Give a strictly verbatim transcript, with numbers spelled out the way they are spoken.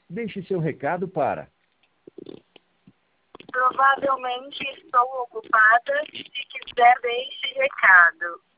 Deixe seu recado para... Provavelmente estou ocupada. Se quiser, deixe recado.